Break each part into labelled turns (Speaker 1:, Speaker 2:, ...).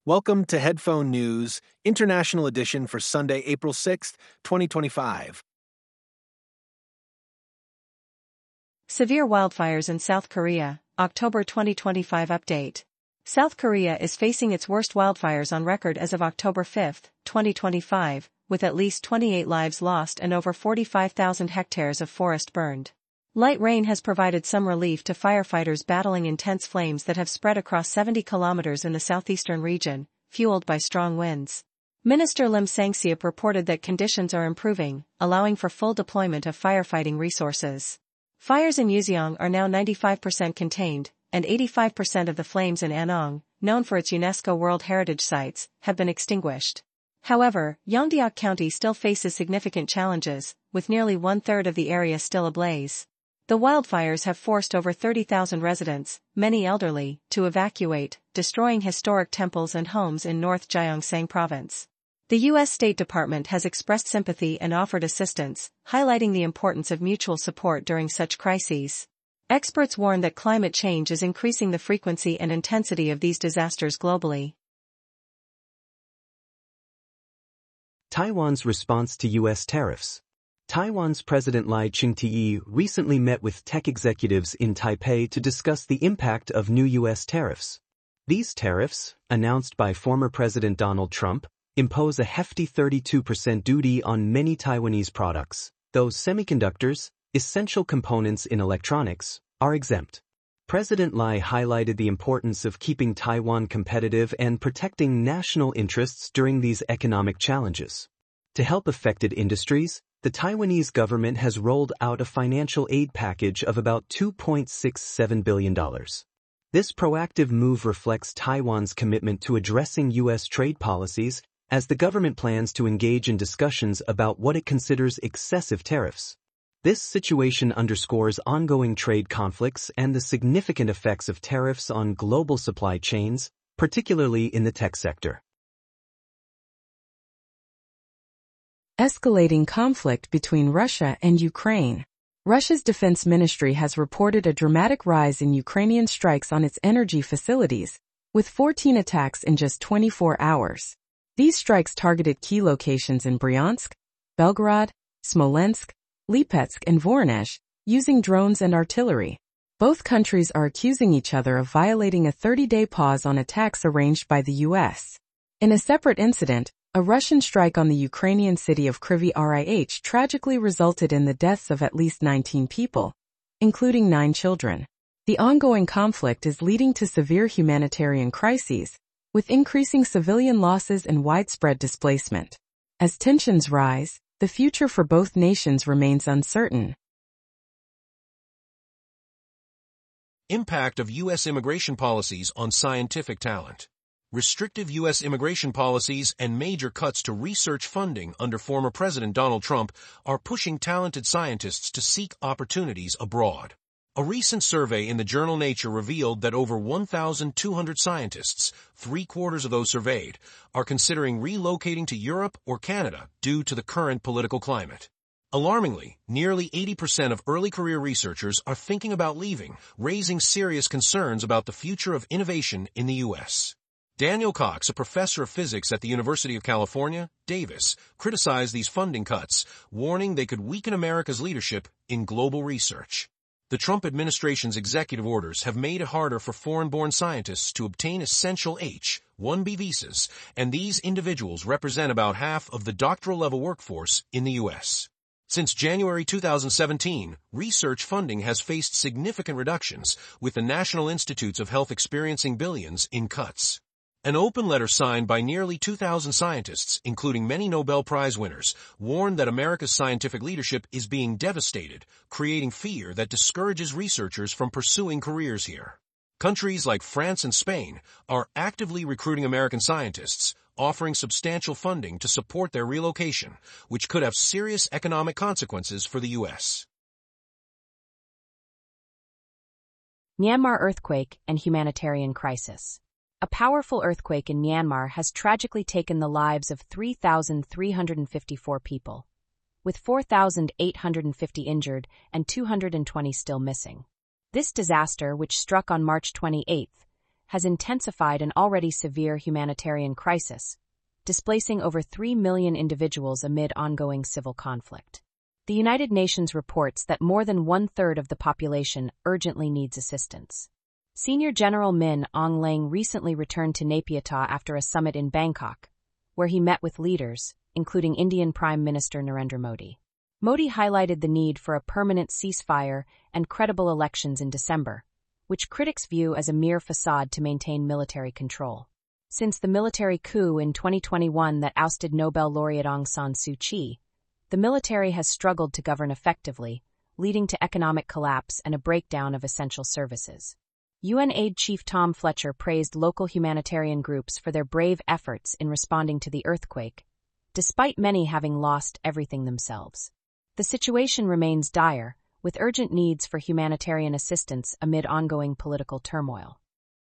Speaker 1: Welcome to Headphone News, International Edition for Sunday, April 6th, 2025.
Speaker 2: Severe wildfires in South Korea, October 2025 update. South Korea is facing its worst wildfires on record as of October 5, 2025, with at least 28 lives lost and over 45,000 hectares of forest burned. Light rain has provided some relief to firefighters battling intense flames that have spread across 70 kilometers in the southeastern region, fueled by strong winds. Minister Lim Sang-seop reported that conditions are improving, allowing for full deployment of firefighting resources. Fires in Useong are now 95% contained, and 85% of the flames in Anong, known for its UNESCO World Heritage Sites, have been extinguished. However, Yeongdeok County still faces significant challenges, with nearly one-third of the area still ablaze. The wildfires have forced over 30,000 residents, many elderly, to evacuate, destroying historic temples and homes in North Gyeongsang Province. The U.S. State Department has expressed sympathy and offered assistance, highlighting the importance of mutual support during such crises. Experts warn that climate change is increasing the frequency and intensity of these disasters globally.
Speaker 3: Taiwan's response to U.S. tariffs. Taiwan's President Lai Ching-te recently met with tech executives in Taipei to discuss the impact of new U.S. tariffs. These tariffs, announced by former President Donald Trump, impose a hefty 32% duty on many Taiwanese products, though semiconductors, essential components in electronics, are exempt. President Lai highlighted the importance of keeping Taiwan competitive and protecting national interests during these economic challenges. To help affected industries, the Taiwanese government has rolled out a financial aid package of about $2.67 billion. This proactive move reflects Taiwan's commitment to addressing U.S. trade policies, as the government plans to engage in discussions about what it considers excessive tariffs. This situation underscores ongoing trade conflicts and the significant effects of tariffs on global supply chains, particularly in the tech sector.
Speaker 4: Escalating conflict between Russia and Ukraine. Russia's defense ministry has reported a dramatic rise in Ukrainian strikes on its energy facilities, with 14 attacks in just 24 hours. These strikes targeted key locations in Bryansk, Belgorod, Smolensk, Lipetsk and Voronezh, using drones and artillery. Both countries are accusing each other of violating a 30-day pause on attacks arranged by the U.S. In a separate incident, a Russian strike on the Ukrainian city of Kryvyi Rih tragically resulted in the deaths of at least 19 people, including 9 children. The ongoing conflict is leading to severe humanitarian crises, with increasing civilian losses and widespread displacement. As tensions rise, the future for both nations remains uncertain.
Speaker 5: Impact of U.S. immigration policies on scientific talent. Restrictive U.S. immigration policies and major cuts to research funding under former President Donald Trump are pushing talented scientists to seek opportunities abroad. A recent survey in the journal Nature revealed that over 1,200 scientists, 3/4 of those surveyed, are considering relocating to Europe or Canada due to the current political climate. Alarmingly, nearly 80% of early career researchers are thinking about leaving, raising serious concerns about the future of innovation in the U.S. Daniel Cox, a professor of physics at the University of California, Davis, criticized these funding cuts, warning they could weaken America's leadership in global research. The Trump administration's executive orders have made it harder for foreign-born scientists to obtain essential H-1B visas, and these individuals represent about half of the doctoral-level workforce in the U.S. Since January 2017, research funding has faced significant reductions, with the National Institutes of Health experiencing billions in cuts. An open letter signed by nearly 2,000 scientists, including many Nobel Prize winners, warned that America's scientific leadership is being devastated, creating fear that discourages researchers from pursuing careers here. Countries like France and Spain are actively recruiting American scientists, offering substantial funding to support their relocation, which could have serious economic consequences for the U.S.
Speaker 6: Myanmar earthquake and humanitarian crisis. A powerful earthquake in Myanmar has tragically taken the lives of 3,354 people, with 4,850 injured and 220 still missing. This disaster, which struck on March 28, has intensified an already severe humanitarian crisis, displacing over 3 million individuals amid ongoing civil conflict. The United Nations reports that more than one-third of the population urgently needs assistance. Senior General Min Aung Hlaing recently returned to Naypyidaw after a summit in Bangkok, where he met with leaders, including Indian Prime Minister Narendra Modi. Modi highlighted the need for a permanent ceasefire and credible elections in December, which critics view as a mere facade to maintain military control. Since the military coup in 2021 that ousted Nobel laureate Aung San Suu Kyi, the military has struggled to govern effectively, leading to economic collapse and a breakdown of essential services. UN Aid Chief Tom Fletcher praised local humanitarian groups for their brave efforts in responding to the earthquake, despite many having lost everything themselves. The situation remains dire, with urgent needs for humanitarian assistance amid ongoing political turmoil.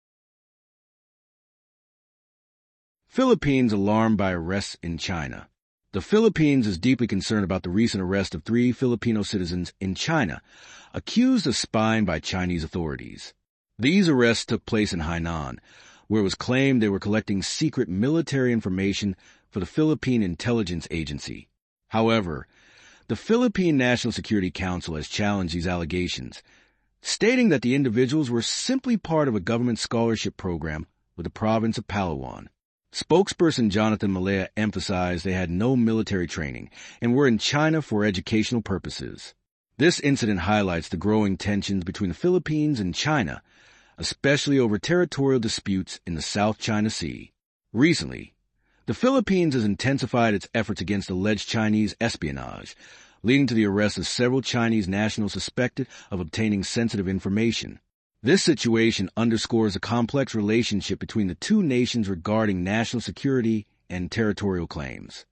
Speaker 7: Philippines alarmed by arrests in China. The Philippines is deeply concerned about the recent arrest of 3 Filipino citizens in China, accused of spying by Chinese authorities. These arrests took place in Hainan, where it was claimed they were collecting secret military information for the Philippine Intelligence Agency. However, the Philippine National Security Council has challenged these allegations, stating that the individuals were simply part of a government scholarship program with the province of Palawan. Spokesperson Jonathan Malaya emphasized they had no military training and were in China for educational purposes. This incident highlights the growing tensions between the Philippines and China, especially over territorial disputes in the South China Sea. Recently, the Philippines has intensified its efforts against alleged Chinese espionage, leading to the arrest of several Chinese nationals suspected of obtaining sensitive information. This situation underscores the complex relationship between the two nations regarding national security and territorial claims.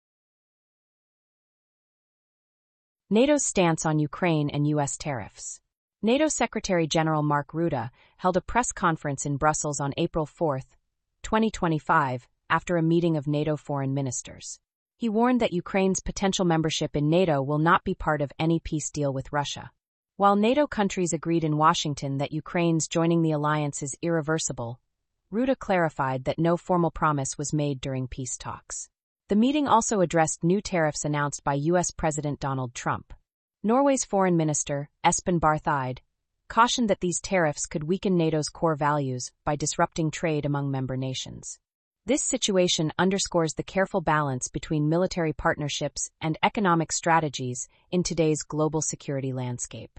Speaker 6: NATO's stance on Ukraine and U.S. tariffs. NATO Secretary General Mark Rutte held a press conference in Brussels on April 4, 2025, after a meeting of NATO foreign ministers. He warned that Ukraine's potential membership in NATO will not be part of any peace deal with Russia. While NATO countries agreed in Washington that Ukraine's joining the alliance is irreversible, Rutte clarified that no formal promise was made during peace talks. The meeting also addressed new tariffs announced by U.S. President Donald Trump. Norway's Foreign Minister, Espen Barth Eide, cautioned that these tariffs could weaken NATO's core values by disrupting trade among member nations. This situation underscores the careful balance between military partnerships and economic strategies in today's global security landscape.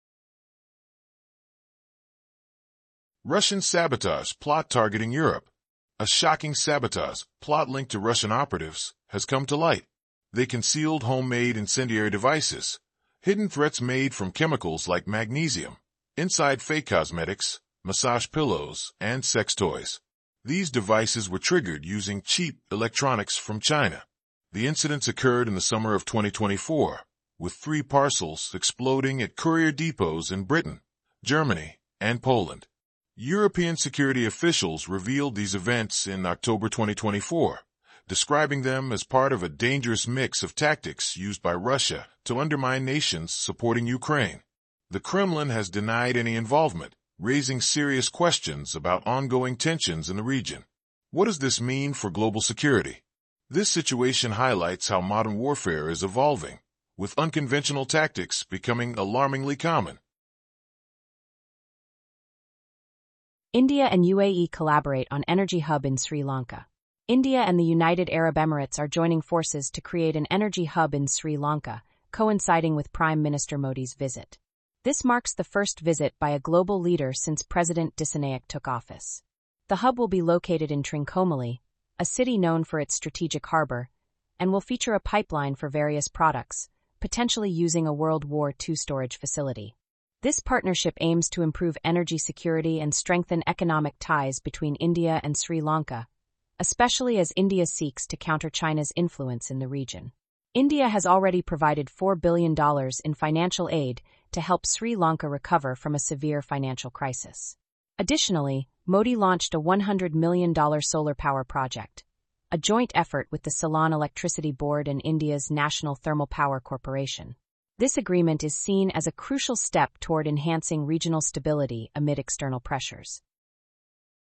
Speaker 8: Russian sabotage plot targeting Europe. A shocking sabotage plot linked to Russian operatives has come to light. They concealed homemade incendiary devices, hidden threats made from chemicals like magnesium, inside fake cosmetics, massage pillows, and sex toys. These devices were triggered using cheap electronics from China. The incidents occurred in the summer of 2024, with 3 parcels exploding at courier depots in Britain, Germany, and Poland. European security officials revealed these events in October 2024, describing them as part of a dangerous mix of tactics used by Russia to undermine nations supporting Ukraine. The Kremlin has denied any involvement, raising serious questions about ongoing tensions in the region. What does this mean for global security? This situation highlights how modern warfare is evolving, with unconventional tactics becoming alarmingly common.
Speaker 6: India and UAE collaborate on energy hub in Sri Lanka. India and the United Arab Emirates are joining forces to create an energy hub in Sri Lanka, coinciding with Prime Minister Modi's visit. This marks the first visit by a global leader since President Dissanayake took office. The hub will be located in Trincomalee, a city known for its strategic harbor, and will feature a pipeline for various products, potentially using a World War II storage facility. This partnership aims to improve energy security and strengthen economic ties between India and Sri Lanka, especially as India seeks to counter China's influence in the region. India has already provided $4 billion in financial aid to help Sri Lanka recover from a severe financial crisis. Additionally, Modi launched a $100 million solar power project, a joint effort with the Ceylon Electricity Board and India's National Thermal Power Corporation. This agreement is seen as a crucial step toward enhancing regional stability amid external pressures.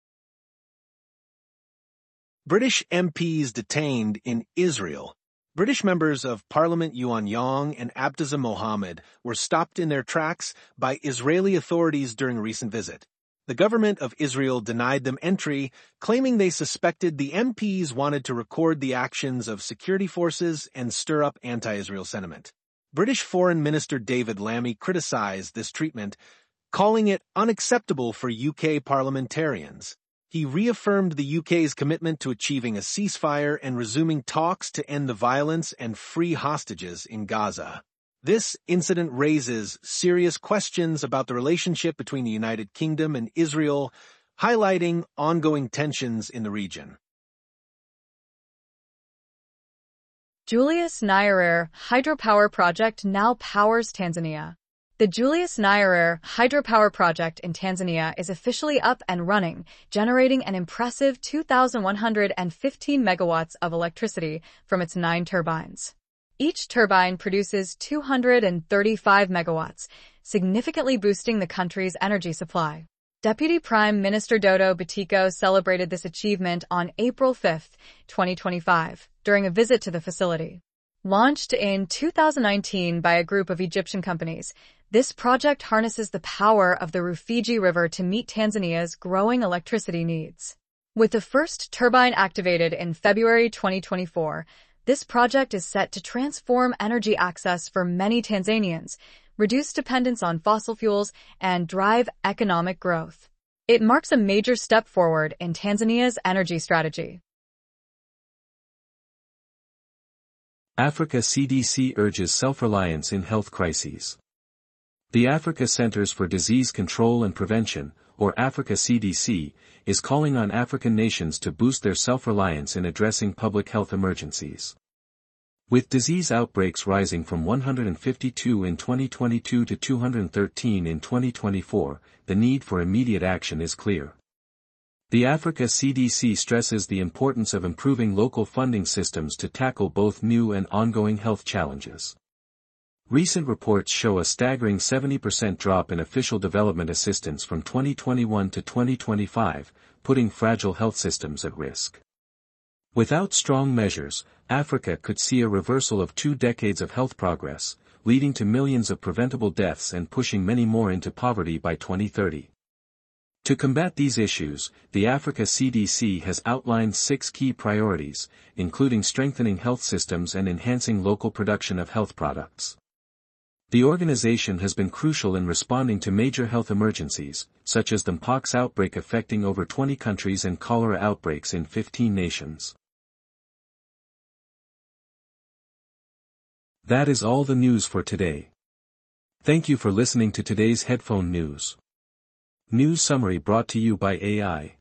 Speaker 1: British MPs detained in Israel. British members of Parliament Yuan Yang and Abdazza Mohammed were stopped in their tracks by Israeli authorities during a recent visit. The government of Israel denied them entry, claiming they suspected the MPs wanted to record the actions of security forces and stir up anti-Israel sentiment. British Foreign Minister David Lammy criticized this treatment, calling it unacceptable for UK parliamentarians. He reaffirmed the UK's commitment to achieving a ceasefire and resuming talks to end the violence and free hostages in Gaza. This incident raises serious questions about the relationship between the United Kingdom and Israel, highlighting ongoing tensions in the region.
Speaker 9: Julius Nyerere hydropower project now powers Tanzania. The Julius Nyerere hydropower project in Tanzania is officially up and running, generating an impressive 2,115 megawatts of electricity from its 9 turbines. Each turbine produces 235 megawatts, significantly boosting the country's energy supply. Deputy Prime Minister Dodo Bitiko celebrated this achievement on April 5, 2025, during a visit to the facility. Launched in 2019 by a group of Egyptian companies, this project harnesses the power of the Rufiji River to meet Tanzania's growing electricity needs. With the first turbine activated in February 2024, this project is set to transform energy access for many Tanzanians, reduce dependence on fossil fuels, and drive economic growth. It marks a major step forward in Tanzania's energy strategy.
Speaker 10: Africa CDC urges self-reliance in health crises. The Africa Centers for Disease Control and Prevention, or Africa CDC, is calling on African nations to boost their self-reliance in addressing public health emergencies. With disease outbreaks rising from 152 in 2022 to 213 in 2024, the need for immediate action is clear. The Africa CDC stresses the importance of improving local funding systems to tackle both new and ongoing health challenges. Recent reports show a staggering 70% drop in official development assistance from 2021 to 2025, putting fragile health systems at risk. Without strong measures, Africa could see a reversal of 2 decades of health progress, leading to millions of preventable deaths and pushing many more into poverty by 2030. To combat these issues, the Africa CDC has outlined 6 key priorities, including strengthening health systems and enhancing local production of health products. The organization has been crucial in responding to major health emergencies, such as the Mpox outbreak affecting over 20 countries and cholera outbreaks in 15 nations. That is all the news for today. Thank you for listening to today's Headphone News. News summary brought to you by AI.